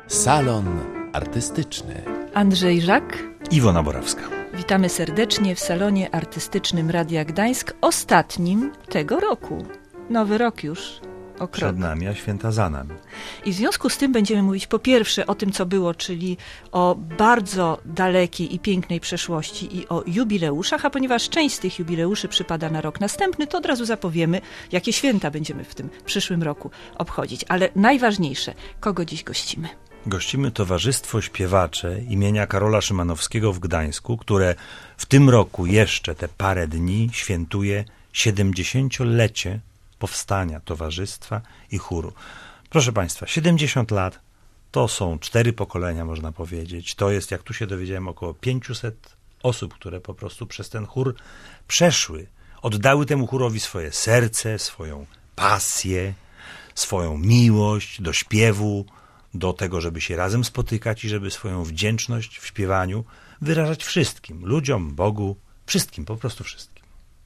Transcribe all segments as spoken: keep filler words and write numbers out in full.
Salon artystyczny. Andrzej Żak, Iwona Borawska. Witamy serdecznie w salonie artystycznym Radia Gdańsk, ostatnim tego roku. Nowy rok już o krok. Przed nami, a święta za nami. I w związku z tym będziemy mówić po pierwsze o tym, co było, czyli o bardzo dalekiej i pięknej przeszłości i o jubileuszach, a ponieważ część z tych jubileuszy przypada na rok następny, to od razu zapowiemy, jakie święta będziemy w tym przyszłym roku obchodzić. Ale najważniejsze, kogo dziś gościmy? Gościmy Towarzystwo Śpiewacze imienia Karola Szymanowskiego w Gdańsku, które w tym roku jeszcze te parę dni świętuje siedemdziesięciolecie powstania towarzystwa i chóru. Proszę Państwa, siedemdziesiąt lat to są cztery pokolenia, można powiedzieć. To jest, jak tu się dowiedziałem, około pięćset osób, które po prostu przez ten chór przeszły. Oddały temu chórowi swoje serce, swoją pasję, swoją miłość do śpiewu, do tego, żeby się razem spotykać i żeby swoją wdzięczność w śpiewaniu wyrażać wszystkim, ludziom, Bogu, wszystkim, po prostu wszystkim.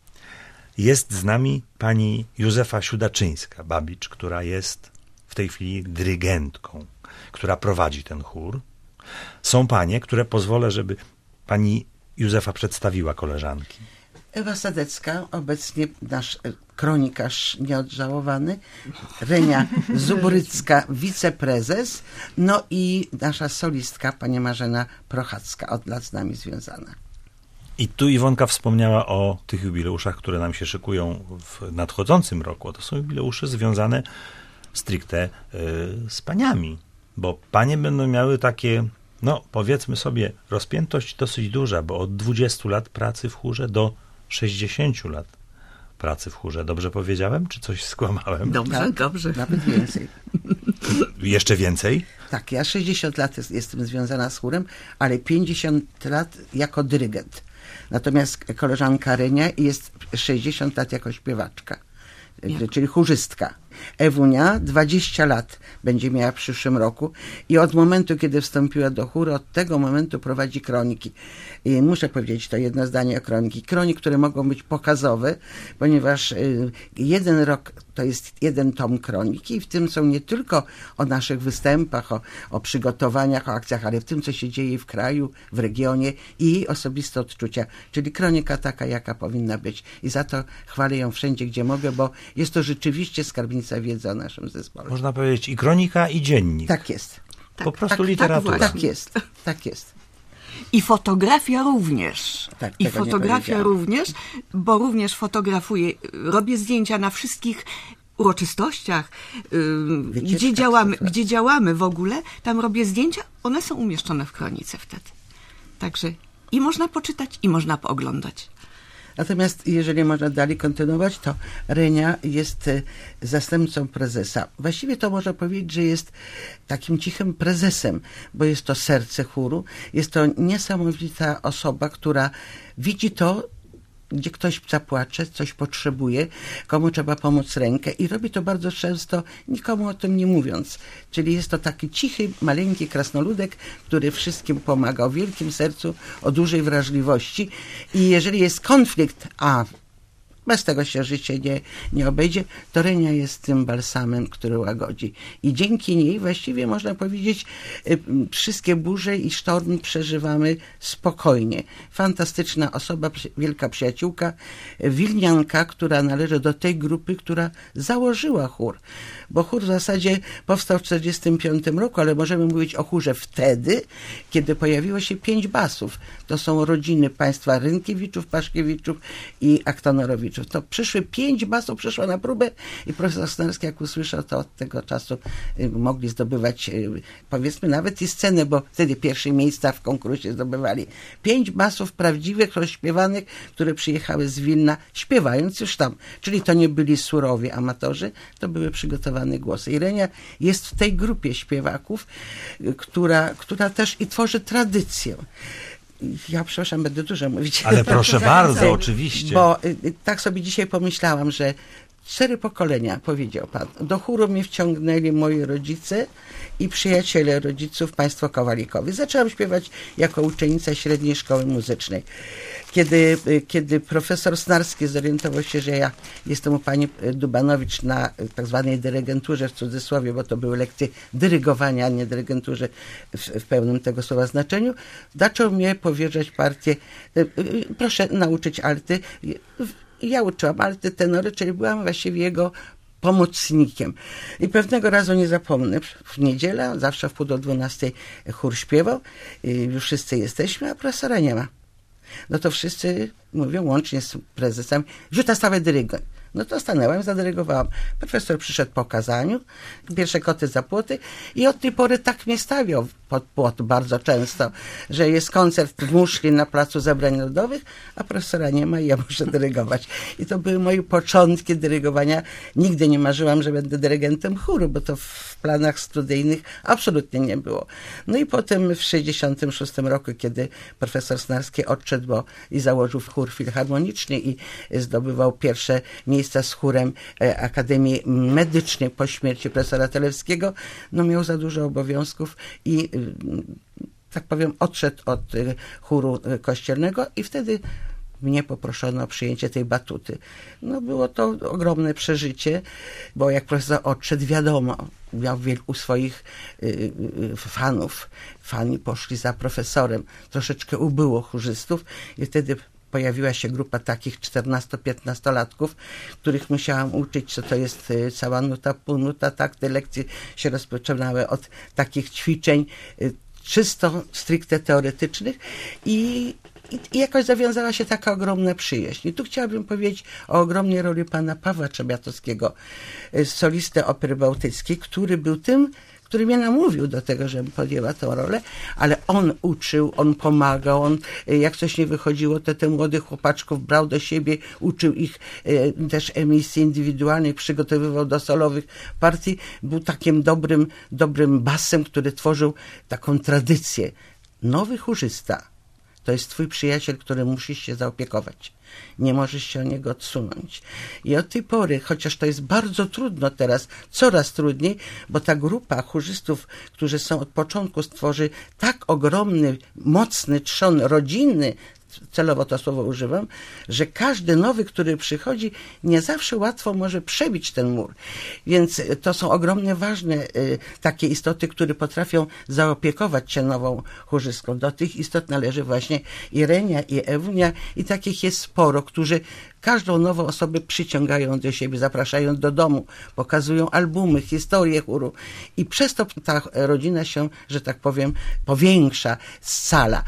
Jest z nami pani Józefa Siudaczyńska-Babicz, która jest w tej chwili dyrygentką, która prowadzi ten chór. Są panie, które pozwolę, żeby pani Józefa przedstawiła koleżanki. Ewa Sadecka, obecnie nasz kronikarz nieodżałowany, Renia Zubrycka, wiceprezes, no i nasza solistka, pani Marzena Prochacka, od lat z nami związana. I tu Iwonka wspomniała o tych jubileuszach, które nam się szykują w nadchodzącym roku. To są jubileusze związane stricte y, z paniami, bo panie będą miały takie, no powiedzmy sobie, rozpiętość dosyć duża, bo od dwudziestu lat pracy w chórze do sześćdziesięciu lat pracy w chórze. Dobrze powiedziałem, czy coś skłamałem? Dobrze, tak, dobrze. Nawet więcej. Jeszcze więcej? Tak, ja sześćdziesiąt lat jest, jestem związana z chórem, ale pięćdziesiąt lat jako dyrygent. Natomiast koleżanka Renia jest sześćdziesiąt lat jako śpiewaczka, Jak? czyli chórzystka. Ewunia dwadzieścia lat będzie miała w przyszłym roku i od momentu, kiedy wstąpiła do chóru, od tego momentu prowadzi kroniki. I muszę powiedzieć to jedno zdanie o kroniki. Kroniki, które mogą być pokazowe, ponieważ jeden rok to jest jeden tom kroniki i w tym są nie tylko o naszych występach, o, o przygotowaniach, o akcjach, ale w tym, co się dzieje w kraju, w regionie i jej osobiste odczucia. Czyli kronika taka, jaka powinna być. I za to chwalę ją wszędzie, gdzie mogę, bo jest to rzeczywiście skarbnica wiedzy o naszym zespole. Można powiedzieć i kronika, i dziennik. Tak jest. Po tak, prostu tak, literatura. Tak, tak jest, tak jest. I fotografia również. Tak, I fotografia również, bo również fotografuję, robię zdjęcia na wszystkich uroczystościach, yy, gdzie działamy, gdzie działamy w ogóle, tam robię zdjęcia, one są umieszczone w kronice wtedy. Także i można poczytać, i można pooglądać. Natomiast jeżeli można dalej kontynuować, to Renia jest zastępcą prezesa. Właściwie to można powiedzieć, że jest takim cichym prezesem, bo jest to serce chóru. Jest to niesamowita osoba, która widzi to, gdzie ktoś zapłacze, coś potrzebuje, komu trzeba pomóc rękę i robi to bardzo często, nikomu o tym nie mówiąc. Czyli jest to taki cichy, maleńki krasnoludek, który wszystkim pomaga, o wielkim sercu, o dużej wrażliwości i jeżeli jest konflikt, a bez tego się życie nie, nie obejdzie, to Renia jest tym balsamem, który łagodzi. I dzięki niej właściwie można powiedzieć, wszystkie burze i sztormy przeżywamy spokojnie. Fantastyczna osoba, wielka przyjaciółka, wilnianka, która należy do tej grupy, która założyła chór. Bo chór w zasadzie powstał w czterdziestym piątym roku, ale możemy mówić o chórze wtedy, kiedy pojawiło się pięć basów. To są rodziny państwa Rynkiewiczów, Paszkiewiczów i Aktonorowiczów. To przyszły pięć basów, przyszło na próbę i profesor Snarski, jak usłyszał, to od tego czasu y, mogli zdobywać, y, powiedzmy, nawet i scenę, bo wtedy pierwsze miejsca w konkursie zdobywali. Pięć basów prawdziwych, rozśpiewanych, które przyjechały z Wilna, śpiewając już tam. Czyli to nie byli surowi amatorzy, to były przygotowane głosy. I Renia jest w tej grupie śpiewaków, y, która, która też i tworzy tradycję. Ja przepraszam, będę dużo mówić. Ale proszę bardzo, oczywiście. Bo y, tak sobie dzisiaj pomyślałam, że cztery pokolenia, powiedział pan. Do chóru mnie wciągnęli moi rodzice i przyjaciele rodziców państwo Kowalikowie. Zaczęłam śpiewać jako uczennica średniej szkoły muzycznej. Kiedy, kiedy profesor Snarski zorientował się, że ja jestem u pani Dubanowicz na tak zwanej dyrygenturze, w cudzysłowie, bo to były lekcje dyrygowania, a nie dyrygenturze w, w pełnym tego słowa znaczeniu, zaczął mnie powierzać partię, proszę nauczyć alty. Ja uczyłam alty, tenory, czyli byłam właściwie jego pomocnikiem. I pewnego razu nie zapomnę, w niedzielę, zawsze w pół do dwunastej chór śpiewał, już wszyscy jesteśmy, a profesora nie ma. No to wszyscy mówią, łącznie z prezesem, rzuta stawę dyrygent. No to stanęłam, zadyrygowałam. Profesor przyszedł po kazaniu, pierwsze koty za płoty i od tej pory tak mnie stawiał pod płot bardzo często, że jest koncert w Muszli na Placu Zebrań Narodowych, a profesora nie ma i ja muszę dyrygować. I to były moje początki dyrygowania. Nigdy nie marzyłam, że będę dyrygentem chóru, bo to w planach studyjnych absolutnie nie było. No i potem w sześćdziesiątym szóstym roku, kiedy profesor Snarski odszedł bo i założył chór filharmoniczny i zdobywał pierwsze miejsca z chórem Akademii Medycznej po śmierci profesora Telewskiego, no miał za dużo obowiązków i tak powiem odszedł od chóru kościelnego i wtedy mnie poproszono o przyjęcie tej batuty. No było to ogromne przeżycie, bo jak profesor odszedł, wiadomo, miał wielu swoich y, y, fanów. Fani poszli za profesorem. Troszeczkę ubyło chórzystów i wtedy pojawiła się grupa takich czternasto-piętnastolatków, których musiałam uczyć, co to jest cała nuta, półnuta, tak, te lekcje się rozpoczynały od takich ćwiczeń czysto, stricte teoretycznych i I jakoś zawiązała się taka ogromna przyjaźń. I tu chciałabym powiedzieć o ogromnej roli pana Pawła Trzebiatowskiego, solisty Opery Bałtyckiej, który był tym, który mnie namówił do tego, żebym podjęła tę rolę, ale on uczył, on pomagał, on jak coś nie wychodziło, to te młodych chłopaczków brał do siebie, uczył ich e, też emisji indywidualnych, przygotowywał do solowych partii. Był takim dobrym, dobrym basem, który tworzył taką tradycję. Nowy chórzysta to jest twój przyjaciel, który musisz się zaopiekować. Nie możesz się o niego odsunąć. I od tej pory, chociaż to jest bardzo trudno teraz, coraz trudniej, bo ta grupa chórzystów, którzy są od początku, stworzy tak ogromny, mocny trzon rodzinny, celowo to słowo używam, że każdy nowy, który przychodzi, nie zawsze łatwo może przebić ten mur. Więc to są ogromnie ważne y, takie istoty, które potrafią zaopiekować się nową chórzystką. Do tych istot należy właśnie i Renia, i Ewunia, i takich jest sporo, którzy każdą nową osobę przyciągają do siebie, zapraszają do domu, pokazują albumy, historię chóru i przez to ta rodzina się, że tak powiem, powiększa, scala.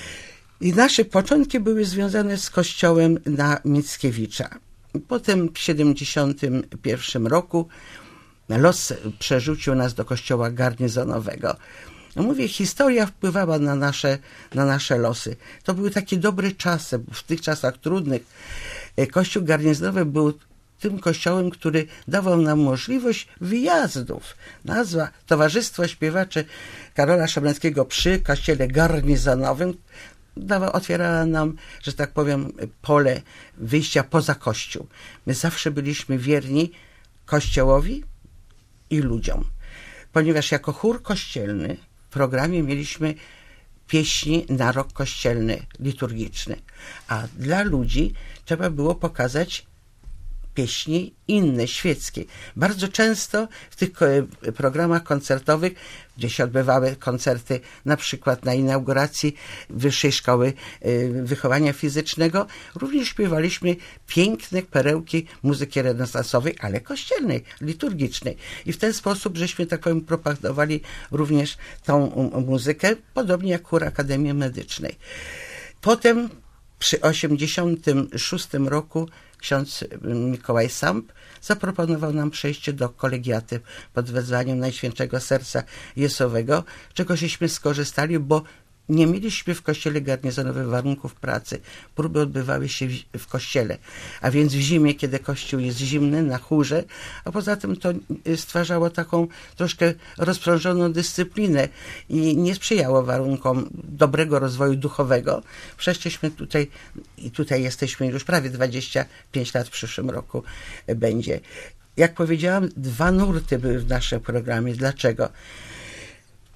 I nasze początki były związane z kościołem na Mickiewicza. Potem w siedemdziesiątym pierwszym roku los przerzucił nas do kościoła garnizonowego. No mówię, historia wpływała na nasze, na nasze losy. To były takie dobre czasy, w tych czasach trudnych. Kościół garnizonowy był tym kościołem, który dawał nam możliwość wyjazdów. Nazwa Towarzystwo Śpiewacze Karola Szablańskiego przy kościele garnizonowym dawa, otwierała nam, że tak powiem, pole wyjścia poza kościół. My zawsze byliśmy wierni kościołowi i ludziom. Ponieważ jako chór kościelny w programie mieliśmy pieśni na rok kościelny, liturgiczny. A dla ludzi trzeba było pokazać pieśni inne, świeckie. Bardzo często w tych programach koncertowych, gdzie się odbywały koncerty na przykład na inauguracji Wyższej Szkoły Wychowania Fizycznego, również śpiewaliśmy piękne perełki muzyki renesansowej, ale kościelnej, liturgicznej. I w ten sposób żeśmy, tak powiem, propagowali również tą muzykę, podobnie jak chór Akademii Medycznej. Potem przy osiemdziesiątym szóstym roku ksiądz Mikołaj Samp zaproponował nam przejście do kolegiaty pod wezwaniem Najświętszego Serca Jesowego, czego żeśmy skorzystali, bo nie mieliśmy w kościele garnizonowym warunków pracy. Próby odbywały się w, w kościele, a więc w zimie, kiedy kościół jest zimny, na chórze, a poza tym to stwarzało taką troszkę rozprężoną dyscyplinę i nie sprzyjało warunkom dobrego rozwoju duchowego. Przeszliśmy tutaj i tutaj jesteśmy już prawie dwadzieścia pięć lat w przyszłym roku będzie. Jak powiedziałam, dwa nurty były w naszym programie. Dlaczego?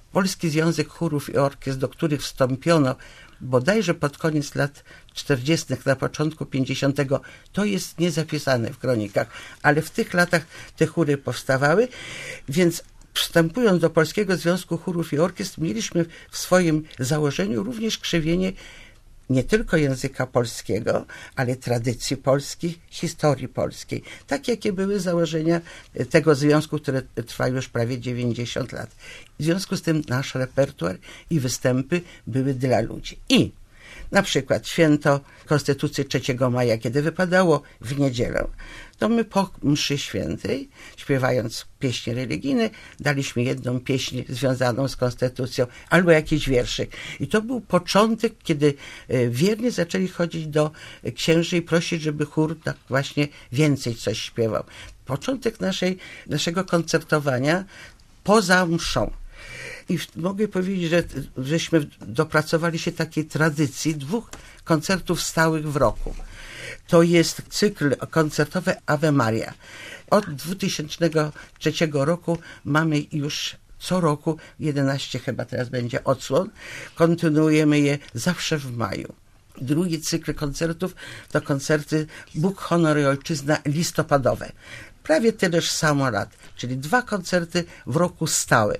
Polski Związek Chórów i Orkiestr, do których wstąpiono bodajże pod koniec lat czterdziestych, na początku pięćdziesiątego, to jest niezapisane w kronikach, ale w tych latach te chóry powstawały, więc wstępując do Polskiego Związku Chórów i Orkiestr, mieliśmy w swoim założeniu również krzewienie nie tylko języka polskiego, ale tradycji polskich, historii polskiej. Tak jakie były założenia tego związku, które trwa już prawie dziewięćdziesiąt lat. W związku z tym nasz repertuar i występy były dla ludzi. I na przykład święto Konstytucji trzeciego maja, kiedy wypadało w niedzielę, to my po mszy świętej, śpiewając pieśni religijne, daliśmy jedną pieśń związaną z Konstytucją albo jakiś wierszyk. I to był początek, kiedy wierni zaczęli chodzić do księży i prosić, żeby chór tak właśnie więcej coś śpiewał. Początek naszej, naszego koncertowania poza mszą. I mogę powiedzieć, że żeśmy dopracowali się takiej tradycji dwóch koncertów stałych w roku. To jest cykl koncertowy Ave Maria. Od dwutysięcznego trzeciego roku mamy już co roku, jedenaście chyba teraz będzie odsłon, kontynuujemy je zawsze w maju. Drugi cykl koncertów to koncerty Bóg, Honor i Ojczyzna listopadowe. Prawie tyleż samo lat, czyli dwa koncerty w roku stałe.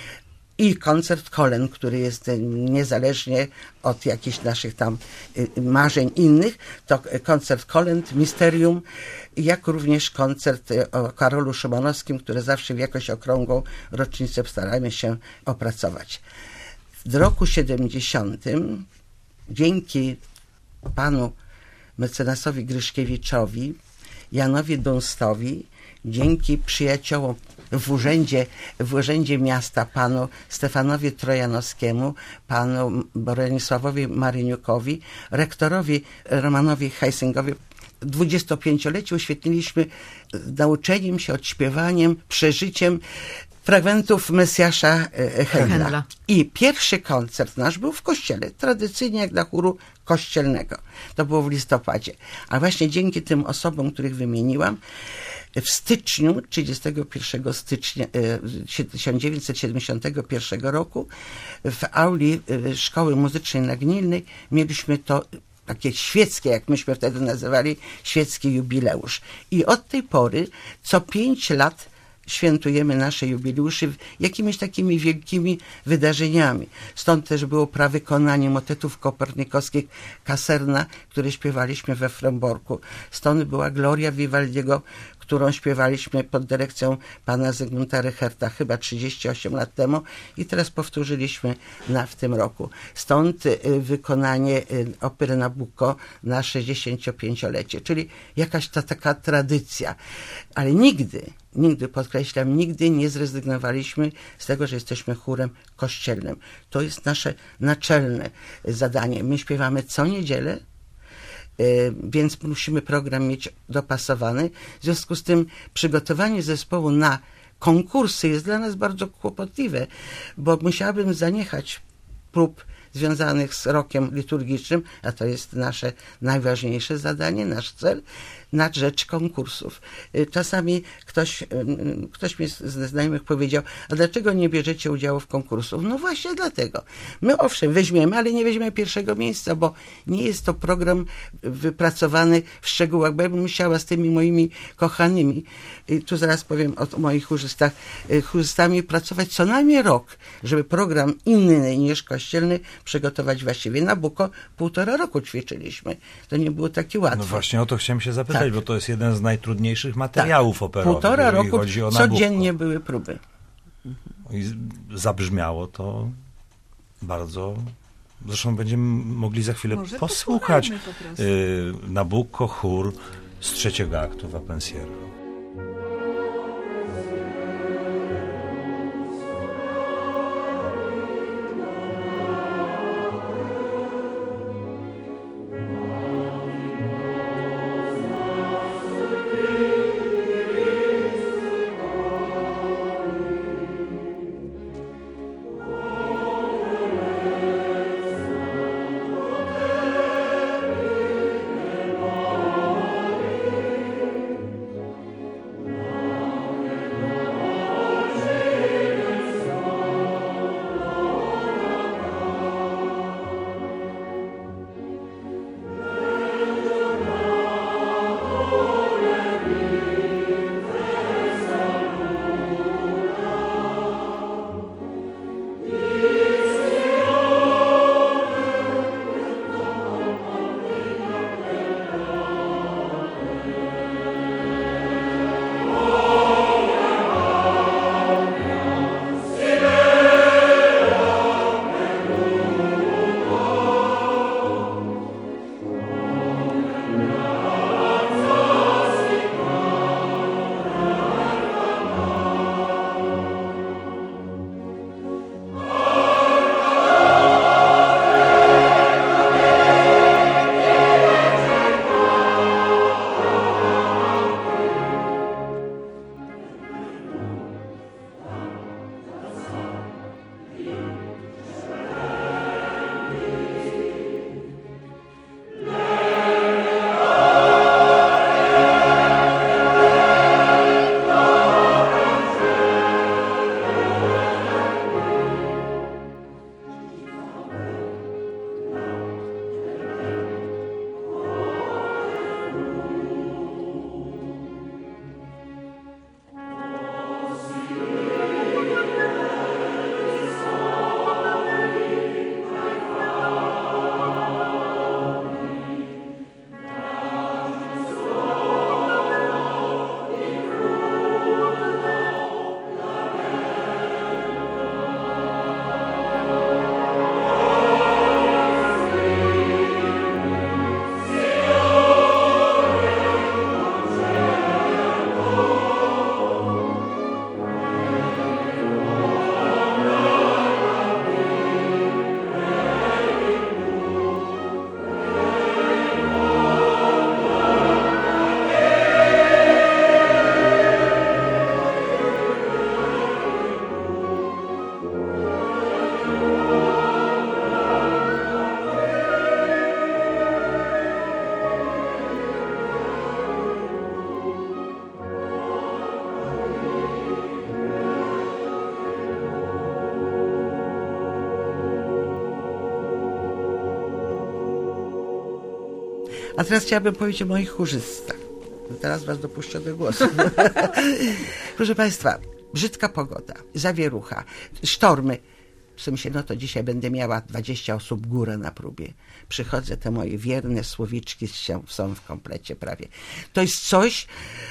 I koncert Kolęd, który jest niezależnie od jakichś naszych tam marzeń innych, to koncert Kolęd, Misterium, jak również koncert o Karolu Szymanowskim, który zawsze w jakoś okrągłą rocznicę staramy się opracować. W roku siedemdziesiątym dzięki panu mecenasowi Gryszkiewiczowi, Janowi Dunstowi, dzięki przyjaciołom w urzędzie, w urzędzie miasta, panu Stefanowi Trojanowskiemu, panu Bronisławowi Maryniukowi, rektorowi Romanowi Heisingowi, dwudziestopięciolecie uświetniliśmy nauczeniem się, odśpiewaniem, przeżyciem fragmentów Mesjasza Händla. Händla. I pierwszy koncert nasz był w kościele, tradycyjnie jak dla chóru kościelnego. To było w listopadzie. A właśnie dzięki tym osobom, których wymieniłam, w styczniu, trzydziestego pierwszego stycznia tysiąc dziewięćset siedemdziesiątego pierwszego roku w auli Szkoły Muzycznej na Gnilnej mieliśmy to takie świeckie, jak myśmy wtedy nazywali, świecki jubileusz. I od tej pory co pięć lat świętujemy nasze jubileusze jakimiś takimi wielkimi wydarzeniami. Stąd też było prawykonanie motetów kopernikowskich Kaserna, które śpiewaliśmy we Fromborku. Stąd była Gloria Vivaldiego, którą śpiewaliśmy pod dyrekcją pana Zygmunta Rycherta chyba trzydzieści osiem lat temu i teraz powtórzyliśmy na, w tym roku. Stąd y, wykonanie y, opery Nabucco na sześćdziesięciopięciolecie, czyli jakaś ta taka tradycja. Ale nigdy, nigdy, podkreślam, nigdy nie zrezygnowaliśmy z tego, że jesteśmy chórem kościelnym. To jest nasze naczelne zadanie. My śpiewamy co niedzielę, więc musimy program mieć dopasowany. W związku z tym przygotowanie zespołu na konkursy jest dla nas bardzo kłopotliwe, bo musiałabym zaniechać prób związanych z rokiem liturgicznym, a to jest nasze najważniejsze zadanie, nasz cel, na rzecz konkursów. Czasami ktoś, ktoś mi ze znajomych powiedział, a dlaczego nie bierzecie udziału w konkursach? No właśnie dlatego. My owszem weźmiemy, ale nie weźmiemy pierwszego miejsca, bo nie jest to program wypracowany w szczegółach, bo ja bym musiała z tymi moimi kochanymi, i tu zaraz powiem o moich chórzystach, chórzystami pracować co najmniej rok, żeby program inny niż kościelny przygotować właściwie. Nabucco półtora roku ćwiczyliśmy. To nie było takie łatwe. No właśnie o to chciałem się zapytać, Tak. bo to jest jeden z najtrudniejszych materiałów tak. operowych. Półtora roku chodzi o codziennie Nabucco. były próby. I zabrzmiało to bardzo... Zresztą będziemy mogli za chwilę Może posłuchać posłuchajmy po prostu. y, Nabucco, chór z trzeciego aktu Vapensiero. A teraz chciałabym powiedzieć o moich chórzystach. Teraz was dopuszczę do głosu. Proszę Państwa, brzydka pogoda, zawierucha, sztormy. W sensie, no to dzisiaj będę miała dwadzieścia osób górę na próbie. Przychodzę, te moje wierne słowiczki są w komplecie prawie. To jest coś,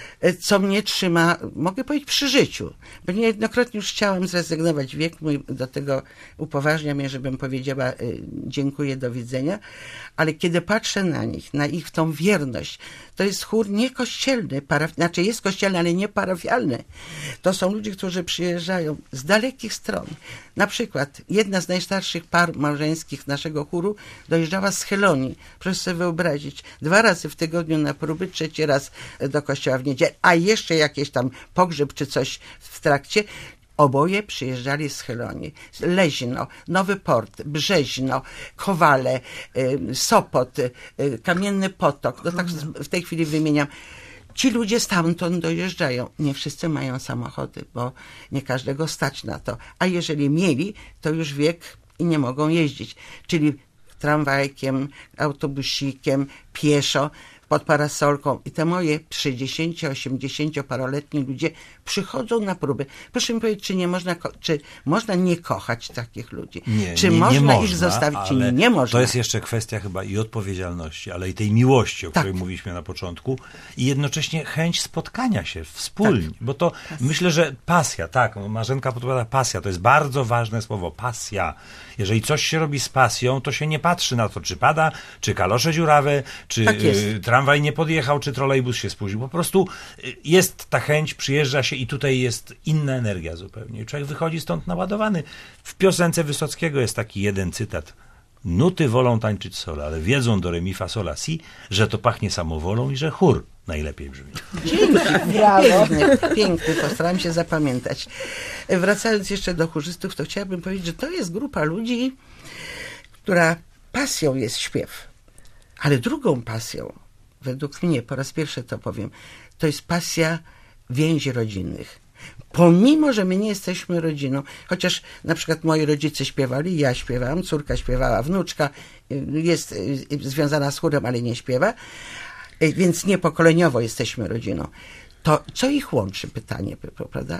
co mnie trzyma, mogę powiedzieć, przy życiu. Bo niejednokrotnie już chciałam zrezygnować. Wiek mój do tego upoważnia mnie, żebym powiedziała dziękuję, do widzenia. Ale kiedy patrzę na nich, na ich tą wierność, to jest chór niekościelny, paraf- znaczy jest kościelny, ale nie parafialny. To są ludzie, którzy przyjeżdżają z dalekich stron. Na przykład jedna z najstarszych par małżeńskich naszego chóru dojeżdżała z Chylonii. Proszę sobie wyobrazić, dwa razy w tygodniu na próby, trzeci raz do kościoła w niedzielę, a jeszcze jakieś tam pogrzeb czy coś w trakcie. Oboje przyjeżdżali z Chylonii. Lezino, Nowy Port, Brzeźno, Kowale, Sopot, Kamienny Potok. No tak w tej chwili wymieniam. Ci ludzie stamtąd dojeżdżają. Nie wszyscy mają samochody, bo nie każdego stać na to. A jeżeli mieli, to już wiek i nie mogą jeździć. Czyli tramwajkiem, autobusikiem, pieszo, pod parasolką. I te moje trzydziesto osiemdziesięcioparoletni ludzie przychodzą na próby. Proszę mi powiedzieć, czy nie można, czy można nie kochać takich ludzi? Nie, czy nie, można, nie można ich zostawić? Czy ale nie można? To jest jeszcze kwestia chyba i odpowiedzialności, ale i tej miłości, o tak. której mówiliśmy na początku, i jednocześnie chęć spotkania się wspólnie. Tak. Bo to pasja. Myślę, że pasja, tak, Marzenka podpowiada, pasja, to jest bardzo ważne słowo, pasja. Jeżeli coś się robi z pasją, to się nie patrzy na to, czy pada, czy kalosze dziurawe, czy tak y, tramwaj nie podjechał, czy trolejbus się spóźnił. Po prostu y, jest ta chęć, przyjeżdża się i tutaj jest inna energia zupełnie. Człowiek wychodzi stąd naładowany. W piosence Wysockiego jest taki jeden cytat. Nuty wolą tańczyć solo, ale wiedzą do re mi fa sola si, że to pachnie samowolą i że chór najlepiej brzmi. Dzięki, brawo. Piękny, piękny, postaram się zapamiętać. Wracając jeszcze do chórzystów, to chciałabym powiedzieć, że to jest grupa ludzi, która pasją jest śpiew. Ale drugą pasją, według mnie, po raz pierwszy to powiem, to jest pasja więzi rodzinnych. Pomimo, że my nie jesteśmy rodziną, chociaż na przykład moi rodzice śpiewali, ja śpiewałam, córka śpiewała, wnuczka jest związana z chórem, ale nie śpiewa, więc niepokoleniowo jesteśmy rodziną. To co ich łączy? Pytanie, prawda?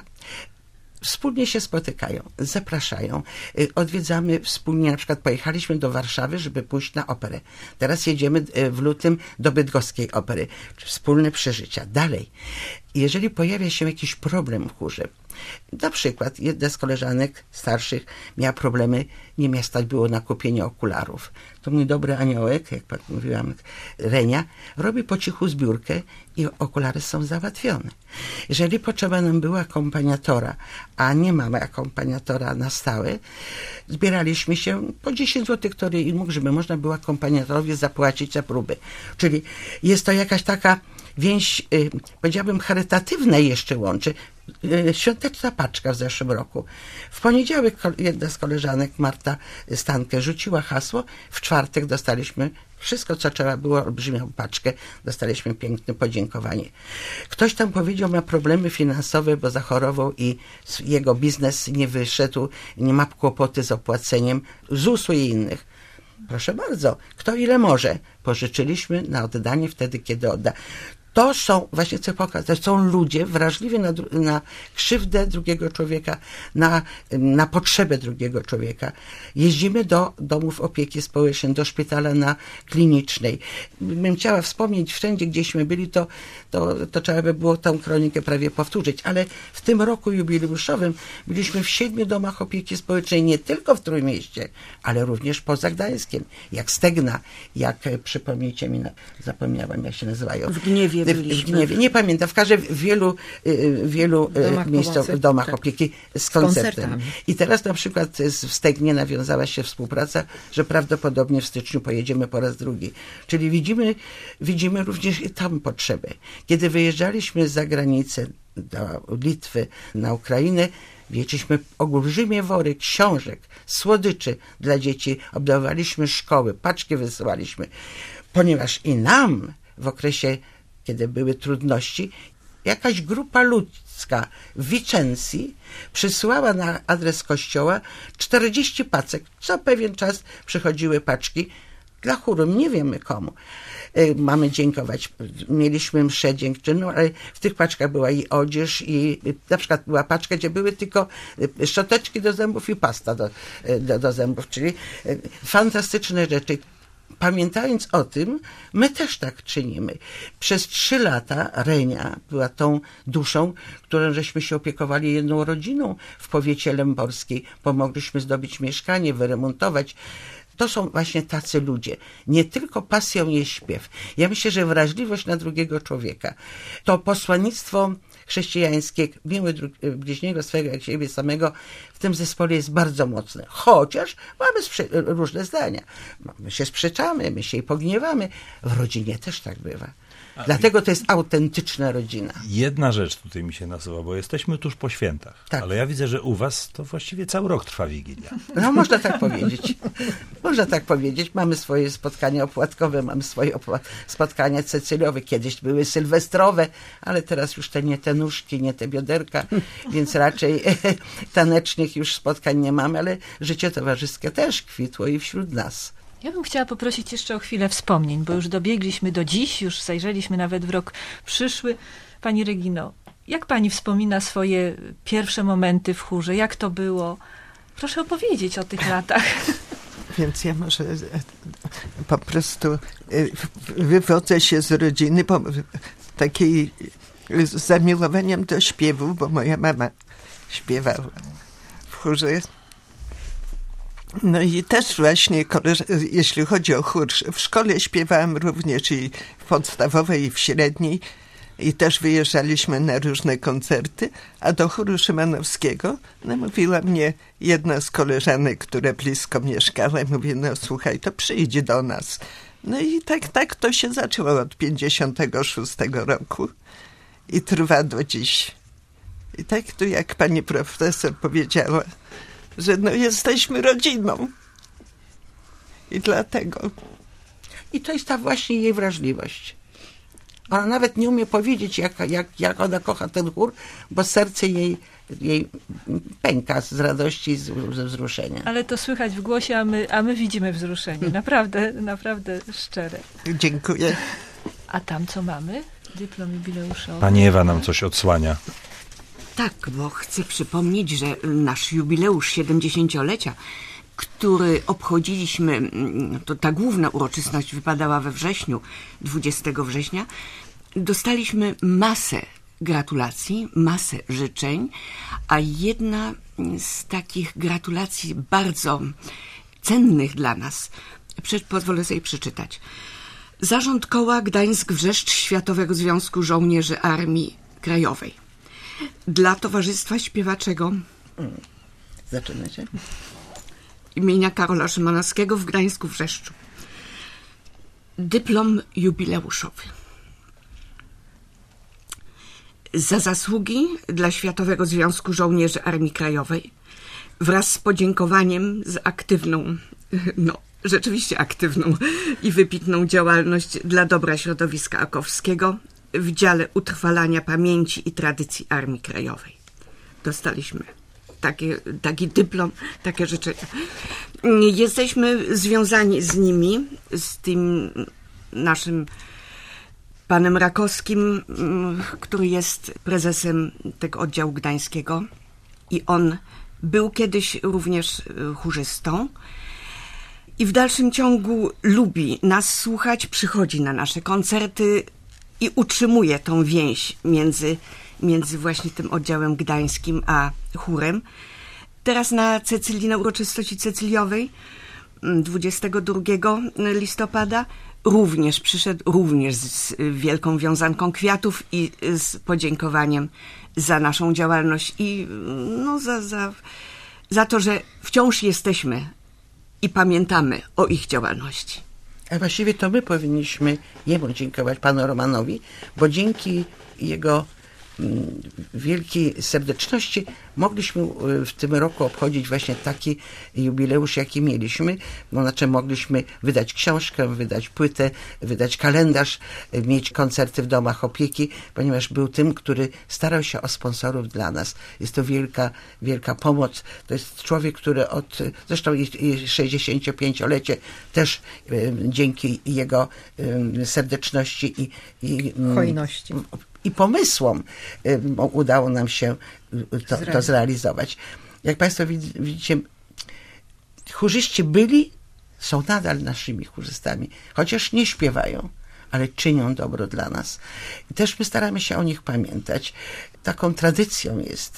Wspólnie się spotykają, zapraszają, odwiedzamy wspólnie, na przykład pojechaliśmy do Warszawy, żeby pójść na operę. Teraz jedziemy w lutym do Bydgoskiej Opery. Wspólne przeżycia. Dalej, jeżeli pojawia się jakiś problem w chórze, na przykład jedna z koleżanek starszych miała problemy, nie miała stać było na kupienie okularów. To mój dobry aniołek, jak mówiłam, Renia, robi po cichu zbiórkę i okulary są załatwione. Jeżeli potrzeba nam była akompaniatora, a nie mamy akompaniatora na stałe, zbieraliśmy się po dziesięć złotych, który mógł, żeby można było akompaniatorowi zapłacić za próby. Czyli jest to jakaś taka więź, y, powiedziałabym, charytatywna jeszcze łączy. Y, świąteczna paczka w zeszłym roku. W poniedziałek jedna z koleżanek, Marta Stankę, rzuciła hasło. W czwartek dostaliśmy wszystko, co trzeba było, olbrzymią paczkę. Dostaliśmy piękne podziękowanie. Ktoś tam powiedział, ma problemy finansowe, bo zachorował i jego biznes nie wyszedł, nie ma kłopoty z opłaceniem zusu i innych. Proszę bardzo, kto ile może. Pożyczyliśmy na oddanie wtedy, kiedy odda. To są, właśnie chcę pokazać, to są ludzie wrażliwi na, na krzywdę drugiego człowieka, na, na potrzebę drugiego człowieka. Jeździmy do domów opieki społecznej, do szpitala na klinicznej. Bym chciała wspomnieć, wszędzie gdzieśmy byli, to, to, to trzeba by było tę kronikę prawie powtórzyć, ale w tym roku jubileuszowym byliśmy w siedmiu domach opieki społecznej, nie tylko w Trójmieście, ale również poza Gdańskiem, jak Stegna, jak, przypomnijcie mi, zapomniałem jak się nazywają. W Gniewie. W Gniewie. Nie pamiętam, w każdym w wielu, w wielu domach miejscowych pomocy, domach tak. opieki z, z koncertem. Koncertami. I teraz na przykład w Stegnie nawiązała się współpraca, że prawdopodobnie w styczniu pojedziemy po raz drugi. Czyli widzimy, widzimy również i tam potrzebę. Kiedy wyjeżdżaliśmy za granicę do Litwy, na Ukrainę, wieczyliśmy olbrzymie wory książek, słodyczy dla dzieci, obdarowaliśmy szkoły, paczki wysyłaliśmy. Ponieważ i nam w okresie, kiedy były trudności, jakaś grupa ludzka w Wicencji przysyłała na adres kościoła czterdzieści paczek. Co pewien czas przychodziły paczki. dla chóru, nie wiemy komu. Mamy dziękować. Mieliśmy mszę dziękczynną, ale w tych paczkach była i odzież, i na przykład była paczka, gdzie były tylko szczoteczki do zębów i pasta do, do, do zębów, czyli fantastyczne rzeczy. Pamiętając o tym, my też tak czynimy. Przez trzy lata Renia była tą duszą, którą żeśmy się opiekowali jedną rodziną w powiecie lęborskiej. Pomogliśmy zdobyć mieszkanie, wyremontować. To są właśnie tacy ludzie. Nie tylko pasją jest śpiew. Ja myślę, że wrażliwość na drugiego człowieka. To posłannictwo chrześcijańskie, miły bliźniego swego jak siebie samego, w tym zespole jest bardzo mocne. Chociaż mamy różne zdania. My się sprzeczamy, my się pogniewamy. W rodzinie też tak bywa. Dlatego to jest autentyczna rodzina. Jedna rzecz tutaj mi się nasuwa, bo jesteśmy tuż po świętach, tak. Ale ja widzę, że u was to właściwie cały rok trwa Wigilia. No można tak powiedzieć. Można tak powiedzieć. Mamy swoje spotkania opłatkowe, mamy swoje opła- spotkania cecyliowe. Kiedyś były sylwestrowe, ale teraz już te nie te nóżki, nie te bioderka, więc raczej tanecznych już spotkań nie mamy, ale życie towarzyskie też kwitło i wśród nas. Ja bym chciała poprosić jeszcze o chwilę wspomnień, bo już dobiegliśmy do dziś, już zajrzeliśmy nawet w rok przyszły. Pani Regino, jak pani wspomina swoje pierwsze momenty w chórze? Jak to było? Proszę opowiedzieć o tych latach. Więc ja może po prostu wywodzę się z rodziny takiej z zamiłowaniem do śpiewu, bo moja mama śpiewała w chórze. No i też właśnie, jeśli chodzi o chór, w szkole śpiewałam również i w podstawowej, i w średniej. I też wyjeżdżaliśmy na różne koncerty, a do chóru szymanowskiego namówiła mnie jedna z koleżanek, która blisko mieszkała i mówi, no słuchaj, to przyjdź do nas. No i tak, tak to się zaczęło od pięćdziesiątego szóstego roku i trwa do dziś. I tak tu jak pani profesor powiedziała, że no jesteśmy rodziną. I dlatego. I to jest ta właśnie jej wrażliwość. Ona nawet nie umie powiedzieć, jak, jak, jak ona kocha ten chór, bo serce jej, jej pęka z radości, z, ze wzruszenia. Ale to słychać w głosie, a my, a my widzimy wzruszenie. Naprawdę, naprawdę szczere. Dziękuję. A tam co mamy? Dyplom jubileuszowy. Pani Ewa nam coś odsłania. Tak, bo chcę przypomnieć, że nasz jubileusz siedemdziesięciolecia, który obchodziliśmy, to ta główna uroczystość wypadała we wrześniu, dwudziestego września, dostaliśmy masę gratulacji, masę życzeń, a jedna z takich gratulacji bardzo cennych dla nas, pozwolę sobie przeczytać. Zarząd Koła Gdańsk-Wrzeszcz Światowego Związku Żołnierzy Armii Krajowej. Dla Towarzystwa Śpiewaczego Hmm. Zaczyna się? imienia Karola Szymanowskiego w Gdańsku-Wrzeszczu. Dyplom jubileuszowy. Za zasługi dla Światowego Związku Żołnierzy Armii Krajowej wraz z podziękowaniem za aktywną, no rzeczywiście aktywną i wybitną działalność dla dobra środowiska akowskiego w dziale utrwalania pamięci i tradycji Armii Krajowej. Dostaliśmy takie, taki dyplom, takie życzenia. Jesteśmy związani z nimi, z tym naszym panem Rakowskim, który jest prezesem tego oddziału gdańskiego i on był kiedyś również chórzystą i w dalszym ciągu lubi nas słuchać, przychodzi na nasze koncerty i utrzymuje tą więź między, między właśnie tym oddziałem gdańskim a chórem. Teraz na Cecylii, na uroczystości cecyliowej dwudziestego drugiego listopada również przyszedł, również z wielką wiązanką kwiatów i z podziękowaniem za naszą działalność i no, za, za, za to, że wciąż jesteśmy i pamiętamy o ich działalności. A właściwie to my powinniśmy jemu dziękować, panu Romanowi, bo dzięki jego wielkiej serdeczności mogliśmy w tym roku obchodzić właśnie taki jubileusz, jaki mieliśmy. No, znaczy mogliśmy wydać książkę, wydać płytę, wydać kalendarz, mieć koncerty w domach opieki, ponieważ był tym, który starał się o sponsorów dla nas. Jest to wielka, wielka pomoc. To jest człowiek, który od, zresztą i sześćdziesięciopięciolecie też dzięki jego serdeczności i, i hojności. i pomysłom udało nam się to, to zrealizować. Jak Państwo widzicie, chórzyści byli, są nadal naszymi chórzystami, chociaż nie śpiewają, ale czynią dobro dla nas. I też my staramy się o nich pamiętać. Taką tradycją jest,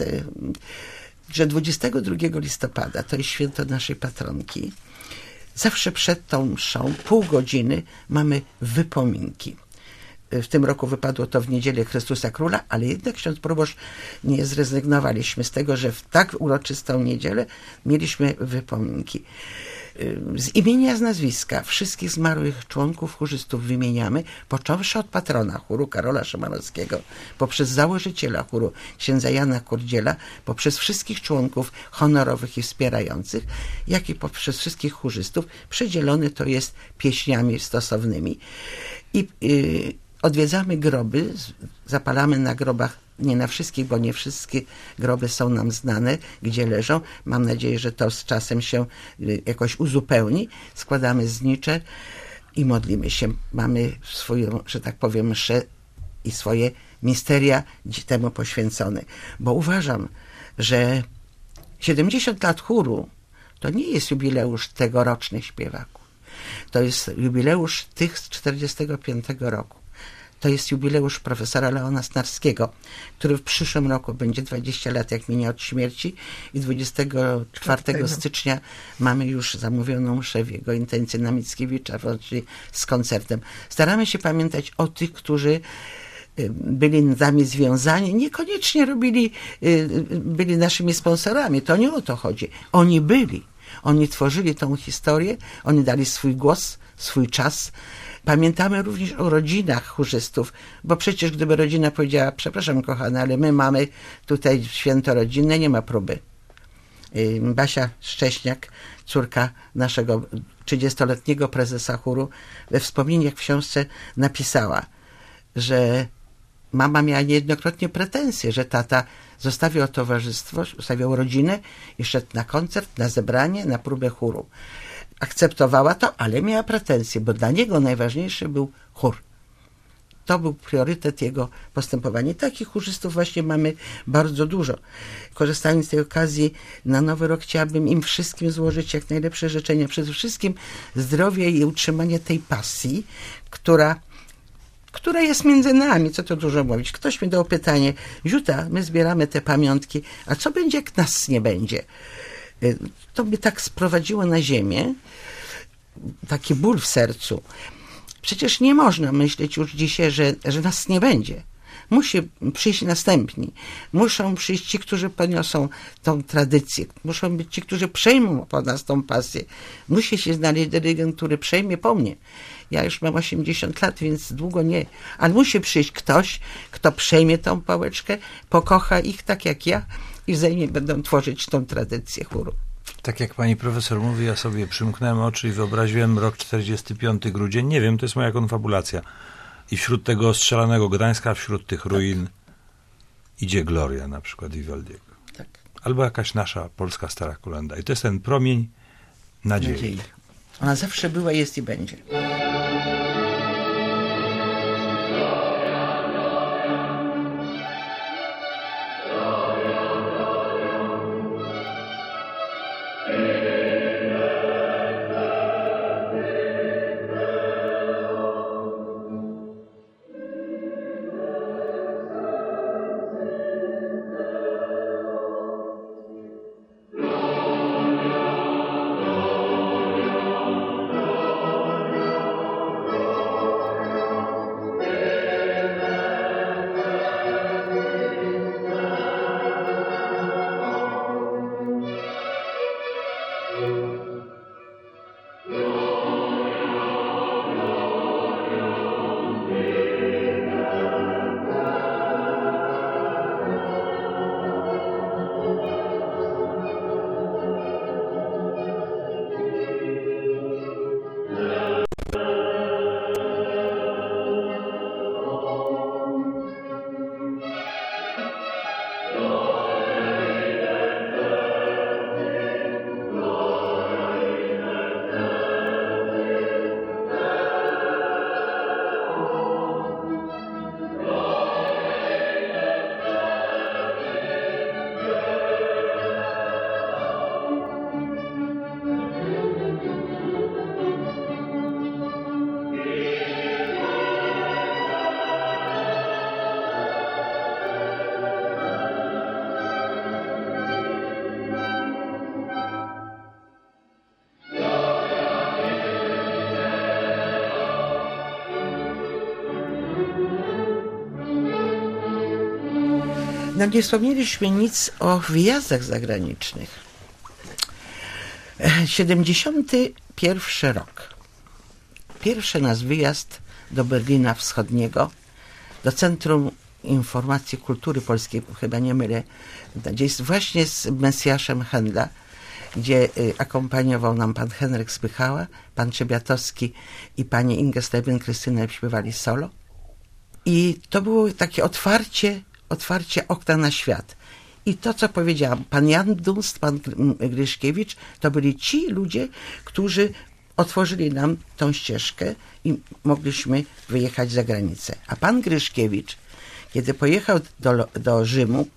że dwudziestego drugiego listopada, to jest święto naszej patronki, zawsze przed tą mszą, pół godziny mamy wypominki. W tym roku wypadło to w niedzielę Chrystusa Króla, ale jednak ksiądz proboszcz nie zrezygnowaliśmy z tego, że w tak uroczystą niedzielę mieliśmy wypominki. Z imienia, z nazwiska wszystkich zmarłych członków chórzystów wymieniamy, począwszy od patrona chóru Karola Szymanowskiego, poprzez założyciela chóru księdza Jana Kurdziela, poprzez wszystkich członków honorowych i wspierających, jak i poprzez wszystkich chórzystów. Przedzielony to jest pieśniami stosownymi. I yy, odwiedzamy groby, zapalamy na grobach, nie na wszystkich, bo nie wszystkie groby są nam znane, gdzie leżą. Mam nadzieję, że to z czasem się jakoś uzupełni. Składamy znicze i modlimy się. Mamy swoją, że tak powiem, mszę i swoje misteria temu poświęcone. Bo uważam, że siedemdziesiąt lat chóru to nie jest jubileusz tegorocznych śpiewaków. To jest jubileusz tych z czterdziestego piątego roku. To jest jubileusz profesora Leona Snarskiego, który w przyszłym roku będzie dwadzieścia lat, jak minie od śmierci, i dwudziestego czwartego stycznia mamy już zamówioną mszę w jego intencji na Mickiewicza, czyli z koncertem. Staramy się pamiętać o tych, którzy byli z nami związani, niekoniecznie robili, byli naszymi sponsorami. To nie o to chodzi. Oni byli. Oni tworzyli tą historię, oni dali swój głos, swój czas. Pamiętamy również o rodzinach chórzystów, bo przecież gdyby rodzina powiedziała, przepraszam kochana, ale my mamy tutaj święto rodzinne, nie ma próby. Basia Szcześniak, córka naszego trzydziestoletniego prezesa chóru, we wspomnieniach w książce napisała, że mama miała niejednokrotnie pretensje, że tata zostawiał towarzystwo, zostawiał rodzinę i szedł na koncert, na zebranie, na próbę chóru. Akceptowała to, ale miała pretensje, bo dla niego najważniejszy był chór. To był priorytet jego postępowania. Takich chórzystów właśnie mamy bardzo dużo. Korzystając z tej okazji, na Nowy Rok chciałabym im wszystkim złożyć jak najlepsze życzenia. Przede wszystkim zdrowia i utrzymania tej pasji, która która jest między nami, co to dużo mówić. Ktoś mi dał pytanie, Ziuta, my zbieramy te pamiątki, a co będzie, jak nas nie będzie? To mnie tak sprowadziło na ziemię, taki ból w sercu. Przecież nie można myśleć już dzisiaj, że, że nas nie będzie. Musi przyjść następni. Muszą przyjść ci, którzy poniosą tą tradycję. Muszą być ci, którzy przejmą po nas tą pasję. Musi się znaleźć dyrygent, który przejmie po mnie. Ja już mam osiemdziesiąt lat, więc długo nie. Ale musi przyjść ktoś, kto przejmie tą pałeczkę, pokocha ich tak jak ja i wzajemnie będą tworzyć tą tradycję chóru. Tak jak pani profesor mówi, ja sobie przymknąłem oczy i wyobraziłem rok czterdziesty piąty grudzień. Nie wiem, to jest moja konfabulacja. I wśród tego ostrzelanego Gdańska, wśród tych ruin idzie Gloria na przykład Vivaldiego. Tak. Albo jakaś nasza polska stara kolenda. I to jest ten promień nadziei. nadziei. Ona zawsze była, jest i będzie. No nie wspomnieliśmy nic o wyjazdach zagranicznych. siedemdziesiąty pierwszy rok. Pierwszy nasz wyjazd do Berlina Wschodniego, do Centrum Informacji Kultury Polskiej, chyba nie mylę, gdzie jest właśnie z Mesjaszem Händla, gdzie akompaniował nam pan Henryk Spychała, pan Trzebiatowski i pani Inge Steben-Krystyna śpiewali solo. I to było takie otwarcie, otwarcie okna na świat. I to, co powiedziałam, pan Jan Dunst, pan Gryszkiewicz, to byli ci ludzie, którzy otworzyli nam tą ścieżkę i mogliśmy wyjechać za granicę. A pan Gryszkiewicz, kiedy pojechał do, do Rzymu,